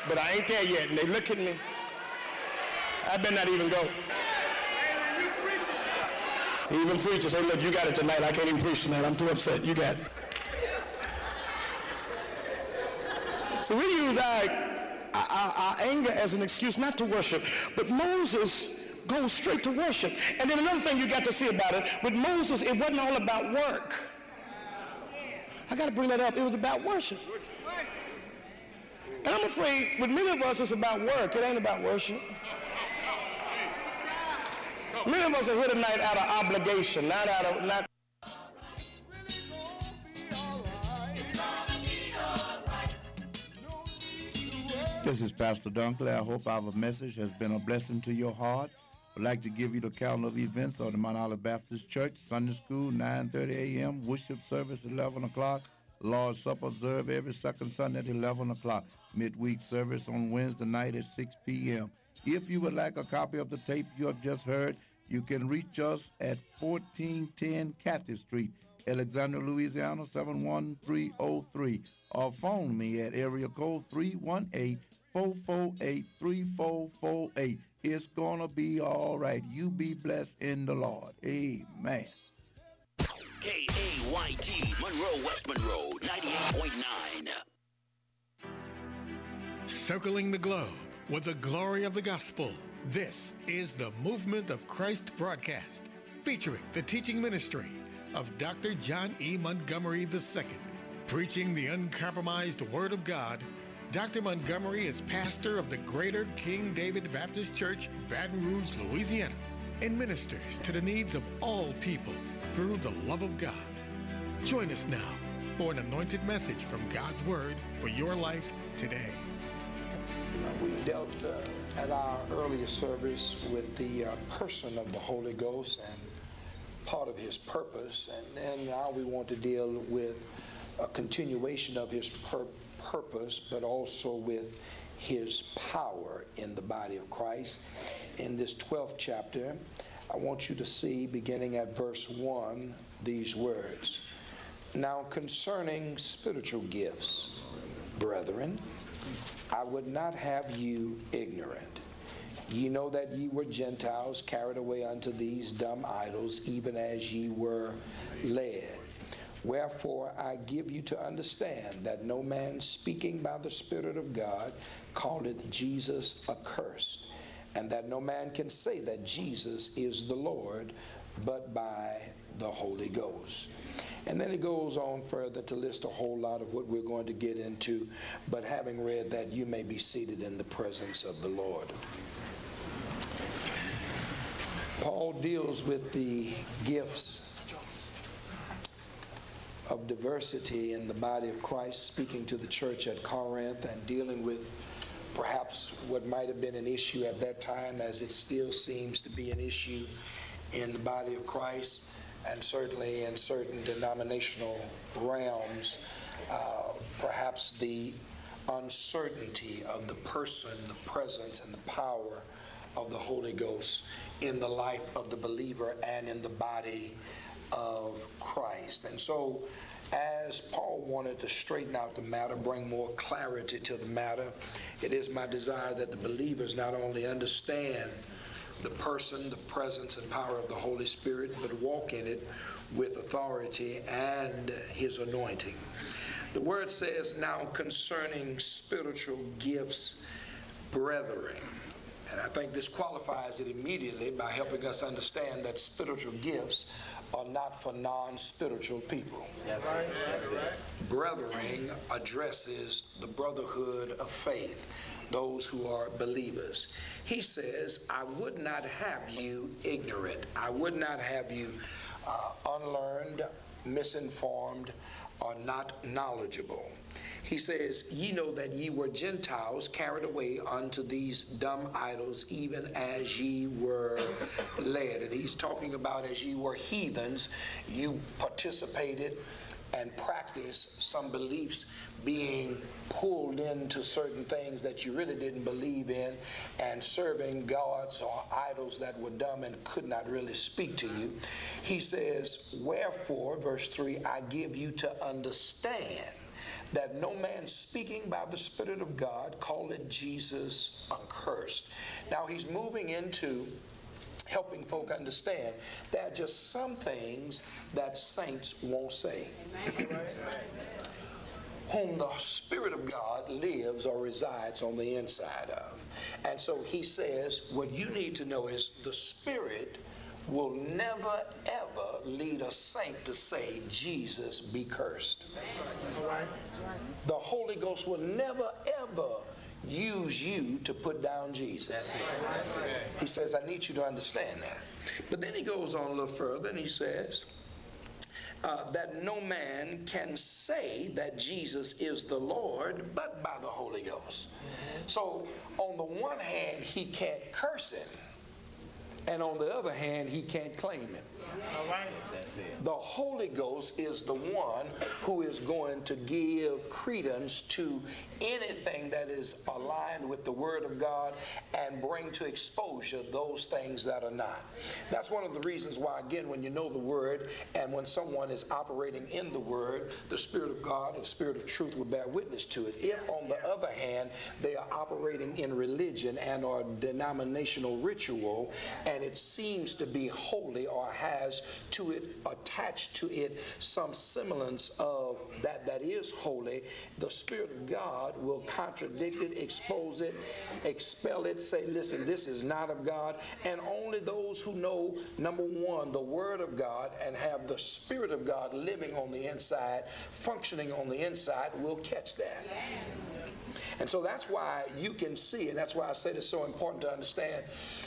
but I ain't there yet. And they look at me. I better not even go. Even preachers say, look, you got it tonight. I can't even preach tonight. I'm too upset. You got it. So we use our anger as an excuse not to worship. But Moses goes straight to worship. And then another thing you got to see about it, with Moses, it wasn't all about work. I got to bring that up. It was about worship. And I'm afraid with many of us, it's about work. It ain't about worship. Many of us are here tonight out of obligation, not out of, not. This is Pastor Dunkley. I hope our message has been a blessing to your heart. I'd like to give you the calendar of events of the Mount Olive Baptist Church. Sunday school, 9:30 a.m. Worship service, 11 o'clock. Lord's Supper observed every second Sunday at 11 o'clock. Midweek service on Wednesday night at 6 p.m. If you would like a copy of the tape you have just heard, you can reach us at 1410 Cathy Street, Alexandria, Louisiana, 71303. Or phone me at area code 318-448-3448. It's going to be all right. You be blessed in the Lord. Amen. KAYT, Monroe, West Monroe, 98.9. Circling the globe with the glory of the gospel. This is the Movement of Christ broadcast, featuring the teaching ministry of Dr. John E. Montgomery II. Preaching the uncompromised Word of God, Dr. Montgomery is pastor of the Greater King David Baptist Church, Baton Rouge, Louisiana, and ministers to the needs of all people through the love of God. Join us now for an anointed message from God's Word for your life today. We dealt at our earlier service with the person of the Holy Ghost and part of his purpose, and then now we want to deal with a continuation of his purpose, but also with his power in the body of Christ. In this 12th chapter, I want you to see, beginning at verse 1, these words. Now concerning spiritual gifts, brethren, I would not have you ignorant. Ye know that ye were Gentiles carried away unto these dumb idols, even as ye were led. Wherefore I give you to understand that no man speaking by the Spirit of God calleth Jesus accursed, and that no man can say that Jesus is the Lord but by the Holy Ghost. And then it goes on further to list a whole lot of what we're going to get into, but having read that, you may be seated in the presence of the Lord. Paul deals with the gifts of diversity in the body of Christ, speaking to the church at Corinth and dealing with perhaps what might have been an issue at that time, as it still seems to be an issue in the body of Christ, and certainly in certain denominational realms, perhaps the uncertainty of the person, the presence, and the power of the Holy Ghost in the life of the believer and in the body of Christ. And so, as Paul wanted to straighten out the matter, bring more clarity to the matter, it is my desire that the believers not only understand the person, the presence, and power of the Holy Spirit, but walk in it with authority and his anointing. The word says, now concerning spiritual gifts, brethren. And I think this qualifies it immediately by helping us understand that spiritual gifts are not for non-spiritual people. That's right. That's right. Brethren addresses the brotherhood of faith, those who are believers. He says, I would not have you ignorant. I would not have you unlearned, misinformed, or not knowledgeable. He says, ye know that ye were Gentiles carried away unto these dumb idols, even as ye were led. And he's talking about as ye were heathens, you participated and practiced some beliefs, being pulled into certain things that you really didn't believe in, and serving gods or idols that were dumb and could not really speak to you. He says, wherefore, verse 3, I give you to understand that no man speaking by the Spirit of God calleth Jesus accursed. Now he's moving into helping folk understand there are just some things that saints won't say. Whom the Spirit of God lives or resides on the inside of. And so he says, what you need to know is the Spirit will never ever lead a saint to say, Jesus be cursed. The Holy Ghost will never ever use you to put down Jesus. He says, I need you to understand that. But then he goes on a little further and he says, that no man can say that Jesus is the Lord but by the Holy Ghost. So on the one hand, he can't curse him, and on the other hand, he can't claim him. All right. The Holy Ghost is the one who is going to give credence to anything that is aligned with the Word of God and bring to exposure those things that are not. That's one of the reasons why, again, when you know the Word and when someone is operating in the Word, the Spirit of God or the Spirit of truth will bear witness to it. If, on the other hand, they are operating in religion and or denominational ritual, and it seems to be holy or has to it, attached to it, some semblance of that is holy, the Spirit of God will contradict it, expose it, expel it, say, listen, this is not of God. And only those who know, number one, the Word of God and have the Spirit of God living on the inside, functioning on the inside, will catch that. And so that's why you can see, and that's why I say it's so important to understand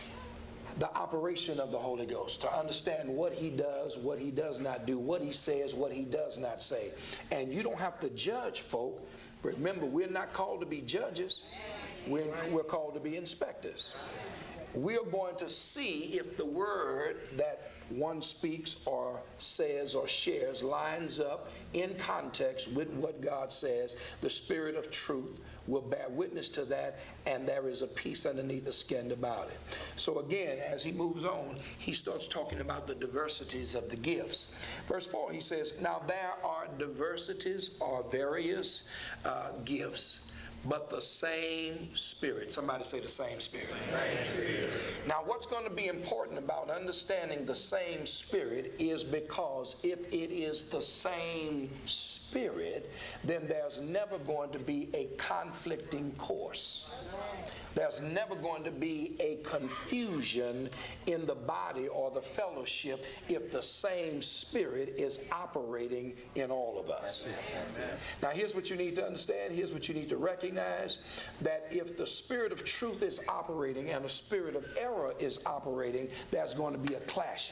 the operation of the Holy Ghost, to understand what he does, what he does not do, what he says, what he does not say. And you don't have to judge folk. Remember, we're not called to be judges. We're called to be inspectors. We're going to see if the word that one speaks or says or shares lines up in context with what God says. The Spirit of truth will bear witness to that, and there is a peace underneath the skin about it. So again, as he moves on, he starts talking about the diversities of the gifts. Verse 4, he says, now there are diversities or various gifts, but the same Spirit. Somebody say the same Spirit. Same Spirit. Now what's going to be important about understanding the same Spirit is because if it is the same Spirit, then there's never going to be a conflicting course. There's never going to be a confusion in the body or the fellowship if the same Spirit is operating in all of us. Now here's what you need to understand. Here's what you need to recognize, that if the Spirit of truth is operating and the spirit of error is operating, there's going to be a clashing.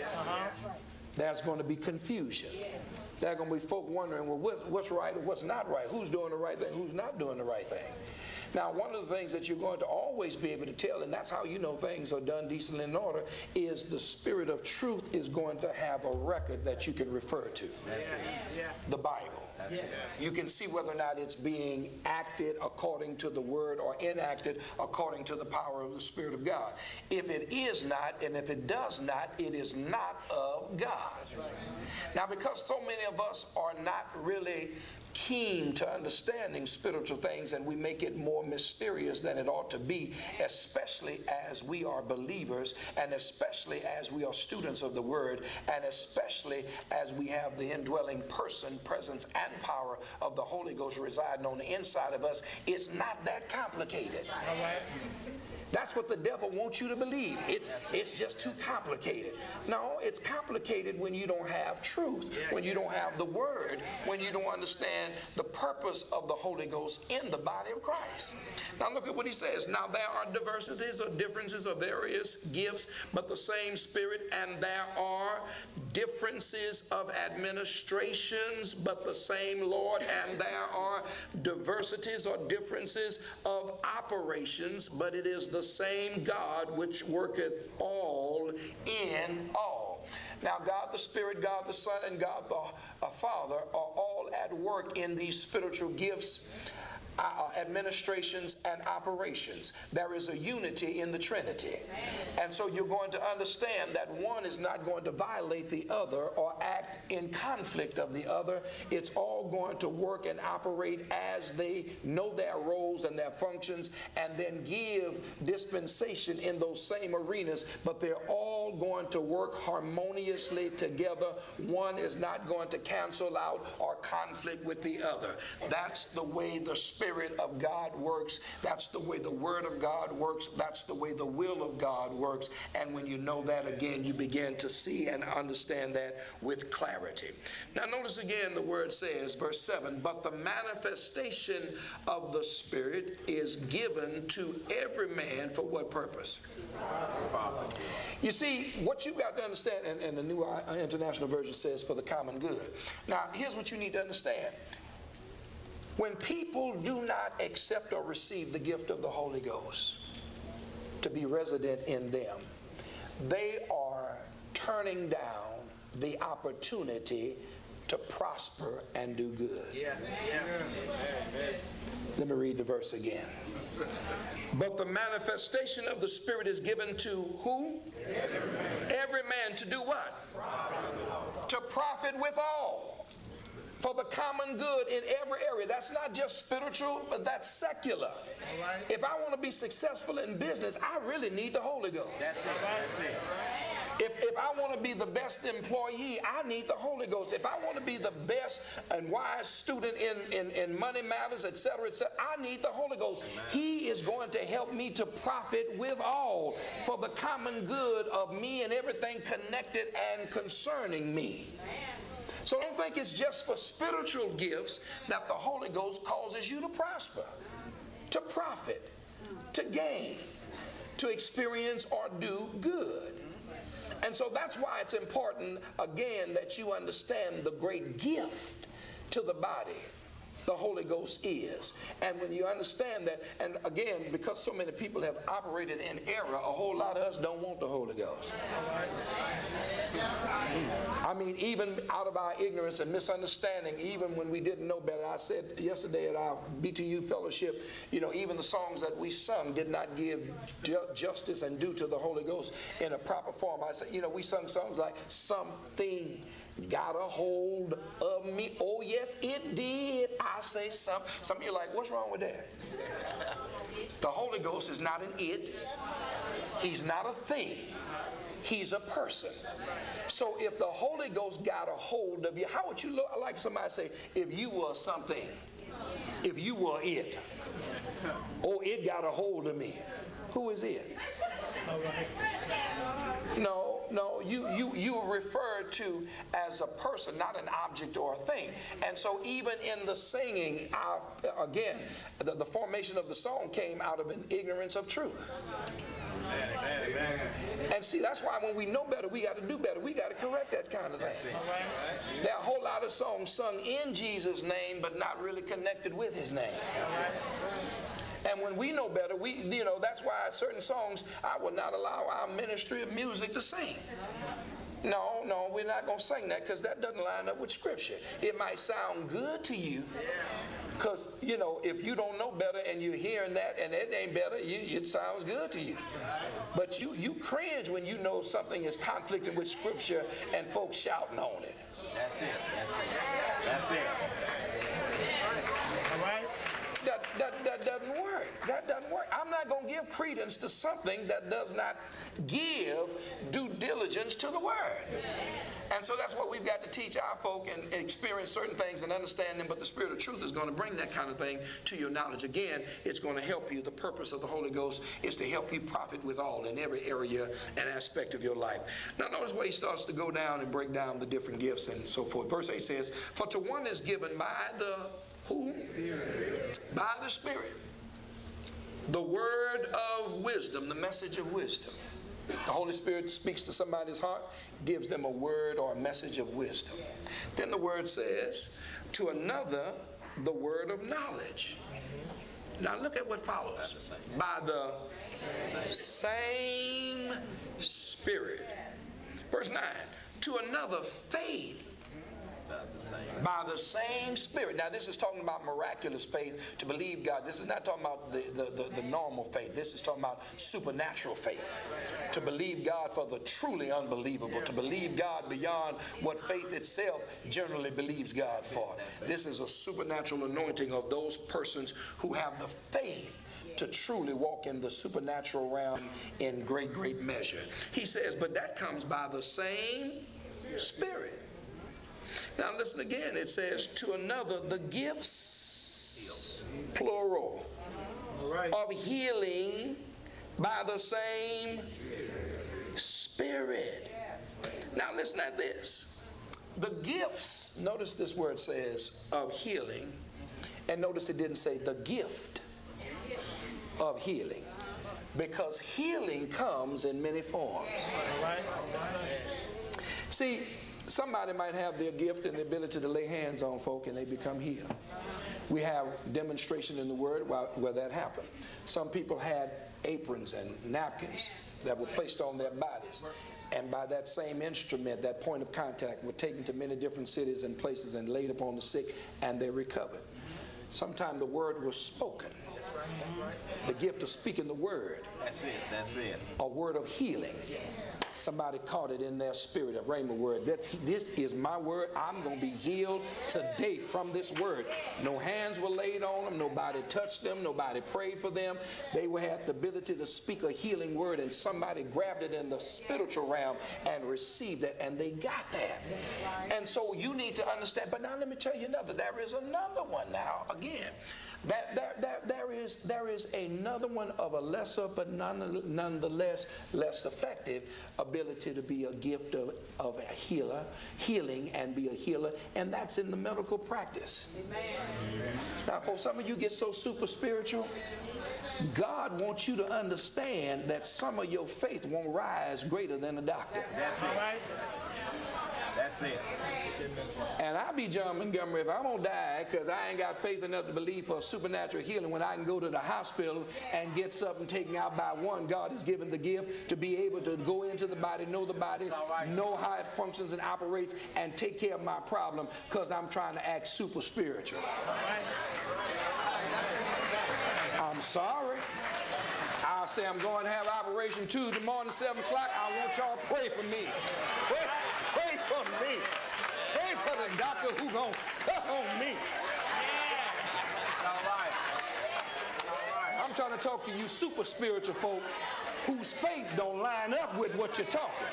There's going to be confusion. There are going to be folk wondering, well, what's right and what's not right? Who's doing the right thing? Who's not doing the right thing? Now, one of the things that you're going to always be able to tell, and that's how you know things are done decently in order, is the Spirit of truth is going to have a record that you can refer to. The Bible. You can see whether or not it's being acted according to the Word or enacted according to the power of the Spirit of God. If it is not, and if it does not, it is not of God. Now, because so many of us are not really keen to understanding spiritual things, and we make it more mysterious than it ought to be, especially as we are believers, and especially as we are students of the Word, and especially as we have the indwelling person, presence, and power of the Holy Ghost residing on the inside of us. It's not that complicated. All right. That's what the devil wants you to believe. It's just too complicated. No, it's complicated when you don't have truth, when you don't have the Word, when you don't understand the purpose of the Holy Ghost in the body of Christ. Now look at what he says. Now there are diversities or differences of various gifts, but the same Spirit, and there are differences of administrations, but the same Lord, and there are diversities or differences of operations, but it is the same God which worketh all in all. Now God the Spirit, God the Son, and God the Father are all at work in these spiritual gifts administrations and operations. There is a unity in the Trinity. And so you're going to understand that one is not going to violate the other or act in conflict of the other. It's all going to work and operate as they know their roles and their functions, and then give dispensation in those same arenas, but they're all going to work harmoniously together. One is not going to cancel out or conflict with the other. That's the way the Spirit of God works. That's the way the Word of God works. That's the way the will of God works. And when you know that, again, you begin to see and understand that with clarity. Now notice again the word says, verse 7, but the manifestation of the Spirit is given to every man for what purpose? You see, what you've got to understand, and the New International Version says for the common good. Now, here's what you need to understand. When people do not accept or receive the gift of the Holy Ghost to be resident in them, they are turning down the opportunity to prosper and do good. Let me read the verse again. But the manifestation of the Spirit is given to who? Every man to do what? To profit withal. For the common good in every area. That's not just spiritual, but that's secular. If I want to be successful in business, I really need the Holy Ghost. That's it. That's it. If I want to be the best employee, I need the Holy Ghost. If I want to be the best and wise student in money matters, etc., I need the Holy Ghost. He is going to help me to profit with all for the common good of me and everything connected and concerning me. So don't think it's just for spiritual gifts that the Holy Ghost causes you to prosper, to profit, to gain, to experience or do good. And so that's why it's important, again, that you understand the great gift to the body the Holy Ghost is. And when you understand that, and again, because so many people have operated in error, a whole lot of us don't want the Holy Ghost. I mean, even out of our ignorance and misunderstanding, even when we didn't know better. I said yesterday at our BTU fellowship, you know, even the songs that we sung did not give justice and due to the Holy Ghost in a proper form. I said, you know, we sung songs like something got a hold of me. Oh, yes, it did. I say something. Some of you are like, what's wrong with that? The Holy Ghost is not an it. He's not a thing. He's a person. So if the Holy Ghost got a hold of you, how would you look? I like somebody say, if you were something, if you were it. Oh, it got a hold of me. Who is it? No, you are referred to as a person, not an object or a thing. And so even in the singing, again, the formation of the song came out of an ignorance of truth. And see, that's why when we know better, we got to do better. We got to correct that kind of thing. There are a whole lot of songs sung in Jesus' name, but not really connected with his name. And when we know better, that's why certain songs, I will not allow our ministry of music to sing. No, we're not going to sing that because that doesn't line up with Scripture. It might sound good to you because, if you don't know better and you're hearing that and it ain't better, it sounds good to you. But you cringe when you know something is conflicting with Scripture and folks shouting on it. That's it. That's it. All right? That doesn't work. That doesn't work. I'm not going to give credence to something that does not give due diligence to the Word. And so that's what we've got to teach our folk and experience certain things and understand them. But the Spirit of truth is going to bring that kind of thing to your knowledge. Again, it's going to help you. The purpose of the Holy Ghost is to help you profit with all in every area and aspect of your life. Now notice where he starts to go down and break down the different gifts and so forth. Verse 8 says, for to one is given by the who? By the Spirit. The word of wisdom, the message of wisdom. The Holy Spirit speaks to somebody's heart, gives them a word or a message of wisdom. Then the word says, to another, the word of knowledge. Now look at what follows. By the same Spirit. Verse 9, to another, faith By the same Spirit. Now this is talking about miraculous faith, to believe God. This is not talking about the normal faith. This is talking about supernatural faith. To believe God for the truly unbelievable. To believe God beyond what faith itself generally believes God for. This is a supernatural anointing of those persons who have the faith to truly walk in the supernatural realm in great, great measure. He says, but that comes by the same Spirit. Now listen again. It says, to another, the gifts, plural, of healing by the same Spirit. Now listen at this. The gifts, notice this word says of healing, and notice it didn't say the gift of healing, because healing comes in many forms. See, somebody might have their gift and the ability to lay hands on folk and they become healed. We have demonstration in the Word where that happened. Some people had aprons and napkins that were placed on their bodies, and by that same instrument, that point of contact, were taken to many different cities and places and laid upon the sick, and they recovered. Sometimes the word was spoken. The gift of speaking the word. That's it. That's it. A word of healing. Somebody caught it in their spirit, a rhema word. This is my word. I'm going to be healed today from this word. No hands were laid on them. Nobody touched them. Nobody prayed for them. They had the ability to speak a healing word, and somebody grabbed it in the spiritual realm and received it, and they got that. And so you need to understand. But now let me tell you another. There is another one now. Again, there is another one of a lesser but nonetheless less effective ability to be a gift of a healing and be a healer, and that's in the medical practice. Amen. Now, for some of you get so super spiritual, God wants you to understand that some of your faith won't rise greater than a doctor. That's it. That's it. And I be John Montgomery if I'm going to die because I ain't got faith enough to believe for a supernatural healing when I can go to the hospital and get something taken out by one. God has given the gift to be able to go into the body, know how it functions and operates, and take care of my problem because I'm trying to act super spiritual. I'm sorry. I'll say I'm going to have Operation Tuesday morning, 7 o'clock. I want y'all to pray for me. Pray for me. Pray for the doctor who's going to cut on me. It's all right. I'm trying to talk to you super spiritual folk whose faith don't line up with what you're talking.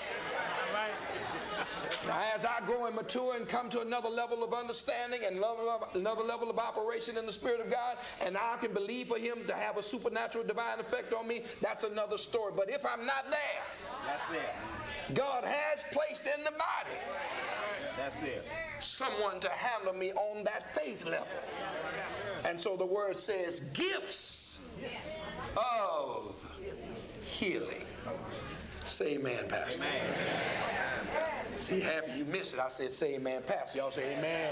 Now, as I grow and mature and come to another level of understanding and another level of operation in the Spirit of God, and I can believe for Him to have a supernatural divine effect on me, that's another story. But if I'm not there, that's it. God has placed in the body, that's it, someone to handle me on that faith level. And so the word says gifts of healing. Say amen, Pastor. Amen. See, half of you missed it. I said, say amen, Pastor. Y'all say amen.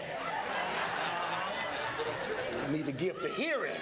I need the gift of hearing.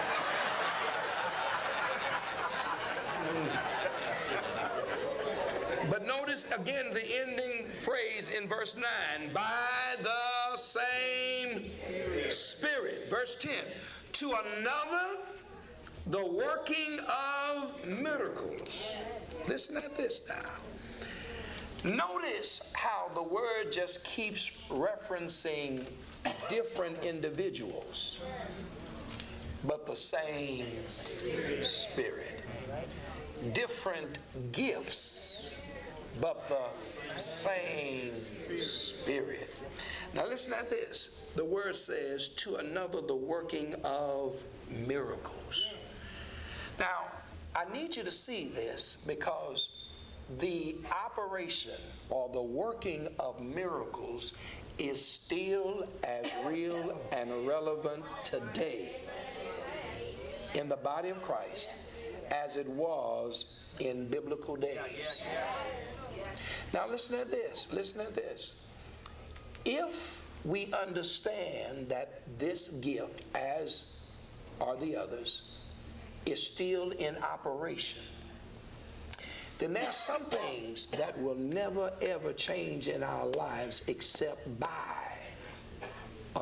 But notice again the ending phrase in verse 9. By the same Spirit. Verse 10. To another, the working of miracles. Listen at this now. Notice how the word just keeps referencing different individuals, but the same Spirit. Different gifts, but the same Spirit. Now listen at this. The word says, to another the working of miracles. Now, I need you to see this because the operation or the working of miracles is still as real and relevant today in the body of Christ as it was in biblical days. Now listen at this. Listen at this. If we understand that this gift, as are the others, is still in operation, then there are some things that will never ever change in our lives except by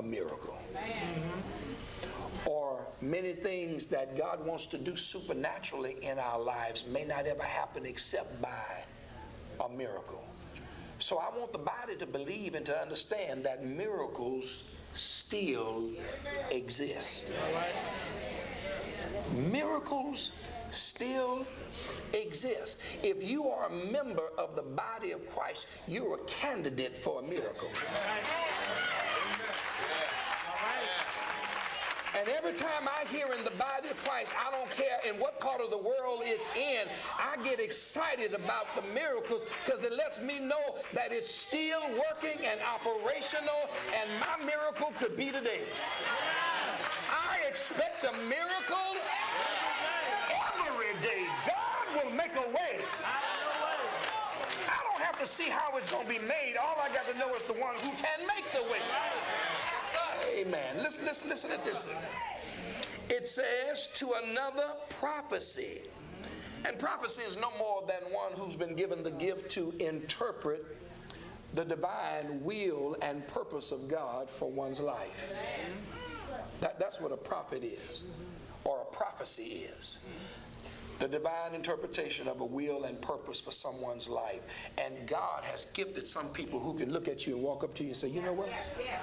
a miracle. Or many things that God wants to do supernaturally in our lives may not ever happen except by a miracle. So I want the body to believe and to understand that miracles still exist. Miracles still exist. If you are a member of the body of Christ, you're a candidate for a miracle. And every time I hear in the body of Christ, I don't care in what part of the world it's in, I get excited about the miracles because it lets me know that it's still working and operational, and my miracle could be today. I expect a miracle every day. God will make a way. I don't have to see how it's going to be made. All I got to know is the one who can make the way. Amen. Listen at this. It says, to another prophecy. And prophecy is no more than one who's been given the gift to interpret the divine will and purpose of God for one's life. That's what a prophet is, or a prophecy is. The divine interpretation of a will and purpose for someone's life. And God has gifted some people who can look at you and walk up to you and say, you know what?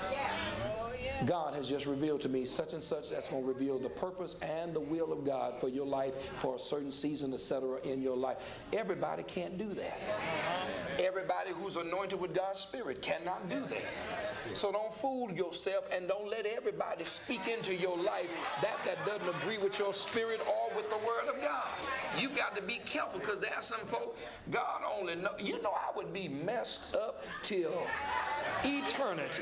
God has just revealed to me such and such that's going to reveal the purpose and the will of God for your life for a certain season, etc. in your life. Everybody can't do that. Everybody who's anointed with God's Spirit cannot do that. So don't fool yourself and don't let everybody speak into your life that doesn't agree with your spirit or with the Word of God. You got to be careful because there are some folk, God only knows. You know, I would be messed up till eternity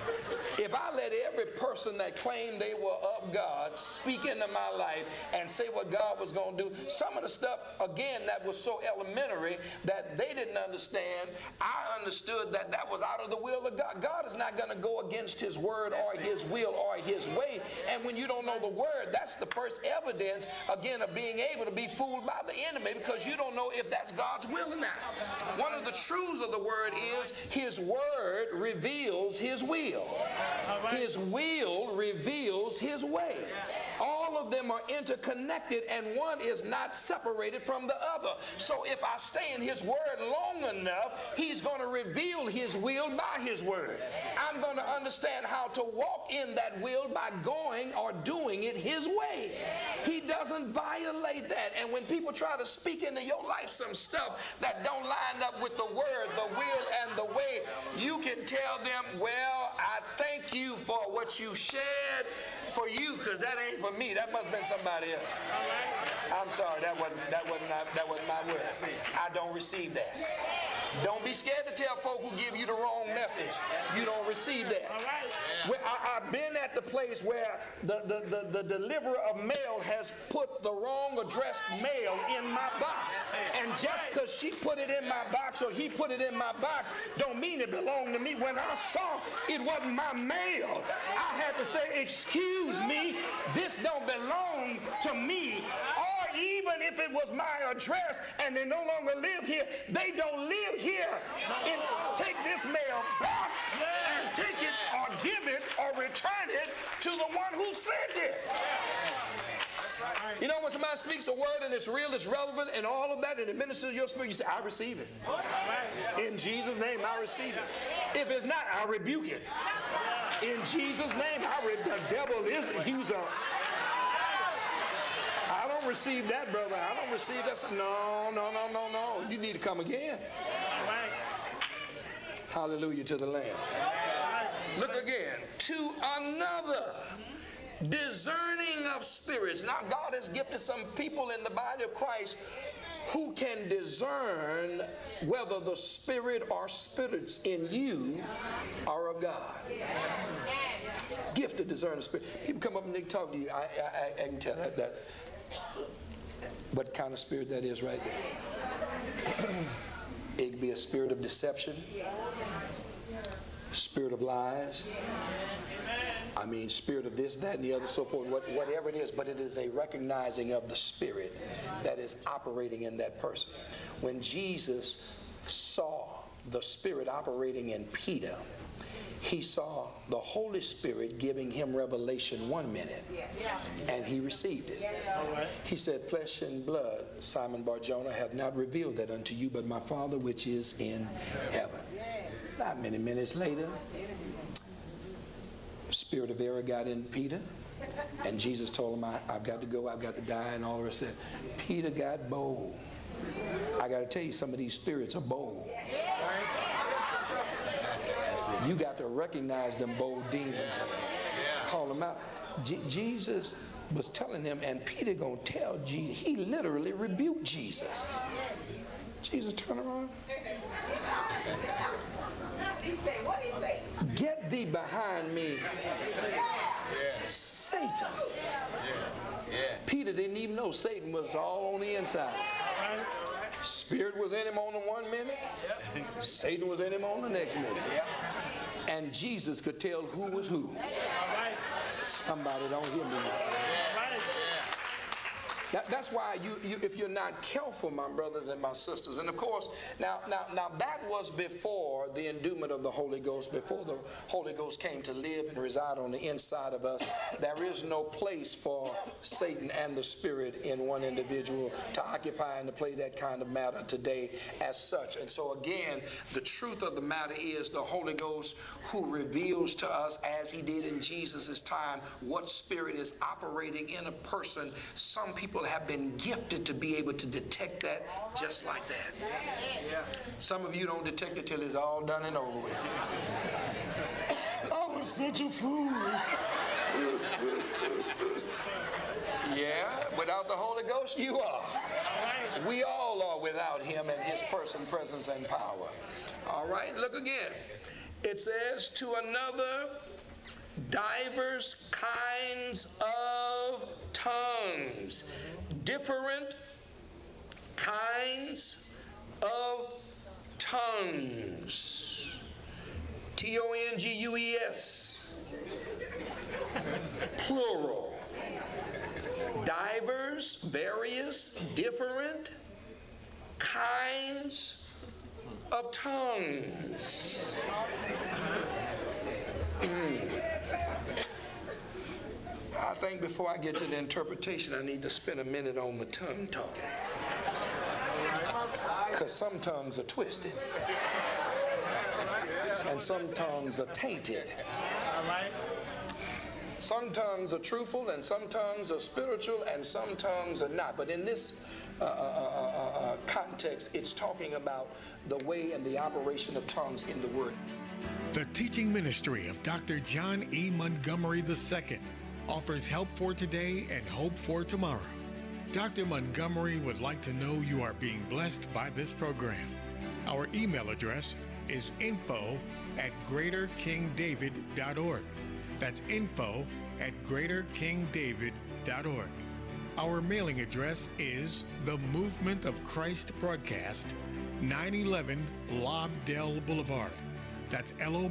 if I let every person that claimed they were of God speak into my life and say what God was going to do. Some of the stuff, again, that was so elementary that they didn't understand. I understood that was out of the will of God. God is not going to go against His word or His will or His way. And when you don't know the word, that's the first evidence, again, of being able to be fooled by the enemy, because you don't know if that's God's will or not. One of the truths of the word is His word reveals His will. His will reveals His way. All of them are interconnected, and one is not separated from the other. So if I stay in His word long enough, He's going to reveal His will by His word. I'm going to understand how to walk in that will by going or doing it His way. He doesn't violate that. And when people try to speak into your life some stuff that don't line up with the word, the will, and the way, you can tell them, well, I thank you for what you shared for you, because that ain't for me. That must have been somebody else. I'm sorry, that wasn't my word. I don't receive that. Don't be scared to tell folk who give you the wrong message. You don't receive that. I've been at the place where the deliverer of mail has put the wrong addressed mail in my box. And just because she put it in my box or he put it in my box don't mean it belonged to me. When I saw it wasn't my mail, I had to say, excuse me, this don't belong to me. Or even if it was my address and they no longer live here, they don't live here. And take this mail back and take it or give it or return it to the one who sent it. You know, when somebody speaks a word and it's real, it's relevant, and all of that, and it ministers to your spirit, you say, I receive it. In Jesus' name, I receive it. If it's not, I rebuke it. In Jesus' name, the devil is an accuser. I don't receive that, brother. I don't receive that. No. You need to come again. Hallelujah to the Lamb. Look again. To another, discerning of spirits. Now, God has gifted some people in the body of Christ who can discern whether the spirit or spirits in you are of God. Gift to discern the spirit. People come up and they talk to you. I can tell that what kind of spirit that is right there. It could be a spirit of deception, spirit of lies. I mean, spirit of this, that, and the other, so forth, whatever it is, but it is a recognizing of the spirit that is operating in that person. When Jesus saw the spirit operating in Peter, he saw the Holy Spirit giving him revelation 1 minute, and he received it. He said, flesh and blood, Simon Bar-Jonah, have not revealed that unto you, but my Father which is in heaven. Not many minutes later, spirit of error got in Peter, and Jesus told him, I've got to go, I've got to die, and all the rest of it. Peter got bold. I got to tell you, some of these spirits are bold. You got to recognize them bold demons. Call them out. Jesus was telling him, and Peter gonna tell Jesus. He literally rebuked Jesus. Jesus turned around. What did he say? Get thee behind me, Satan. Peter didn't even know Satan was all on the inside. Spirit was in him on the 1 minute. Satan was in him on the next minute. And Jesus could tell who was who. Somebody don't hear me. That's why if you're not careful, my brothers and my sisters, and of course, now that was before the endowment of the Holy Ghost, before the Holy Ghost came to live and reside on the inside of us. There is no place for Satan and the Spirit in one individual to occupy and to play that kind of matter today as such. And so again, the truth of the matter is the Holy Ghost who reveals to us, as he did in Jesus' time, what spirit is operating in a person. Some people have been gifted to be able to detect that just like that. Some of you don't detect it till it's all done and over with. I was such a fool. Yeah, without the Holy Ghost, you are. We all are without him and his person, presence, and power. All right, look again. It says, to another, divers kinds of tongues, different kinds of tongues. Tongues, plural. Divers, various, different kinds of tongues. I think before I get to the interpretation, I need to spend a minute on the tongue talking. Because some tongues are twisted. And some tongues are tainted. Some tongues are truthful, and some tongues are spiritual, and some tongues are not. But in this context, it's talking about the way and the operation of tongues in the Word. The teaching ministry of Dr. John E. Montgomery II offers help for today and hope for tomorrow. Dr. Montgomery would like to know you are being blessed by this program. Our email address is info@greaterkingdavid.org. That's info@greaterkingdavid.org. Our mailing address is The Movement of Christ Broadcast, 911 Lobdell Boulevard. That's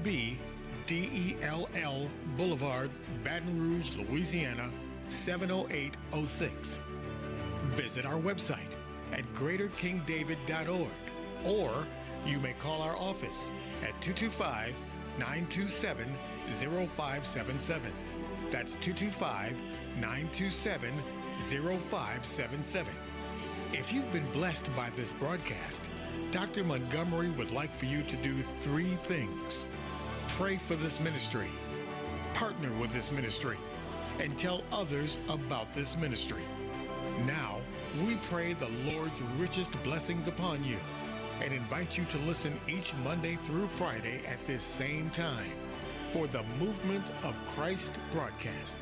LOBDELL Boulevard, Baton Rouge, Louisiana, 70806. Visit our website at greaterkingdavid.org, or you may call our office at 225-927-0577. That's 225-927-0577. If you've been blessed by this broadcast, Dr. Montgomery would like for you to do 3 things. Pray for this ministry, partner with this ministry, and tell others about this ministry. Now, we pray the Lord's richest blessings upon you and invite you to listen each Monday through Friday at this same time for the Movement of Christ broadcast.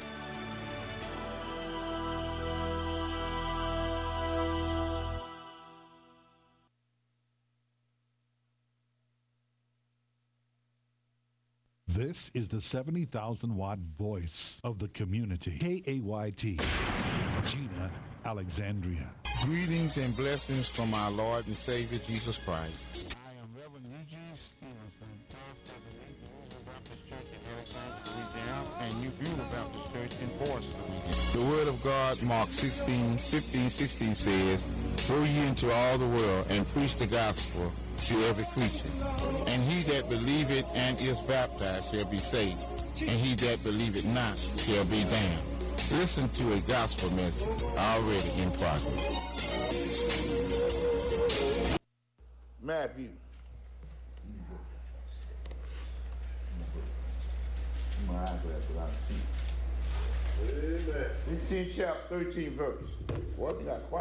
This is the 70,000-watt voice of the community. KAYT, Gina, Alexandria. Greetings and blessings from our Lord and Savior, Jesus Christ. I am Reverend Eugene Stevenson, pastor of the New Baptist Church in Halifax, Louisiana, and New Bugle Baptist Church in Forest, Louisiana. The Word of God, Mark 16:15-16 says, "Go ye into all the world and preach the gospel to every creature. And he that believeth and is baptized shall be saved, and he that believeth not shall be damned. Listen to a gospel message already in progress. Matthew. My eyeglass without a seat. 16 chapter, 13 verse. Well, you got quiet.